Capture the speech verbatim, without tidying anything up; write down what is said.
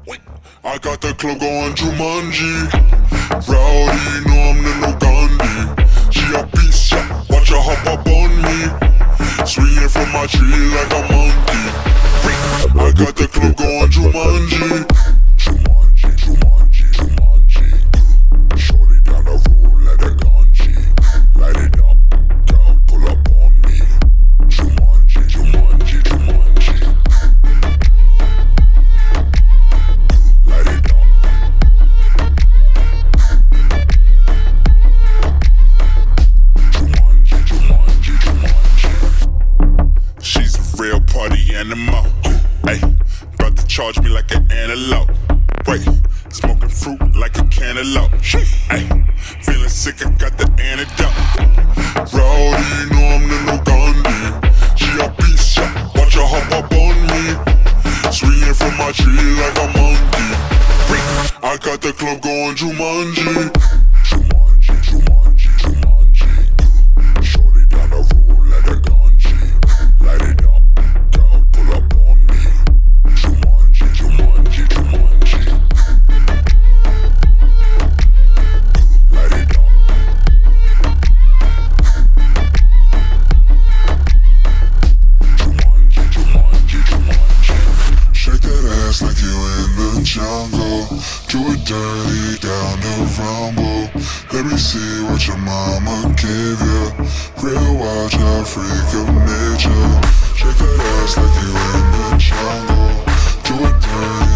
I got the club going Jumanji. Rowdy, know I'm the no Gandhi. She a beast, yeah, watch her hop up on me. Swinging from my tree like a monkey. I got the club going Jumanji. Jumanji, Jumanji, Jumanji. Shorty down the road like a ganji. Light it up, girl, pull up on me. Jumanji, Jumanji, Jumanji. Light it up. Jumanji, Jumanji, Jumanji. She's a real party animal. Ay, about to charge me like an antelope. Wait, smoking fruit like a cantaloupe. Ay, feeling sick, I got the antidote. Rowdy, know I'm the no Gandhi. She a beast, yeah, watch her hop up on me. Swinging from my tree like a monkey. I got the club going Jumanji. Jumanji, Jumanji, Jumanji. Shorty down the road like a ganji. Light it up, girl, pull up on me. Jumanji, Jumanji, Jumanji. Light it up. Jumanji, Jumanji, Jumanji. Shake that ass like you in the jungle. Do it dirty down the rumble. Let me see what your mama gave you. Real wild child, freak of nature. Shake that ass like you in the jungle. Do it dirty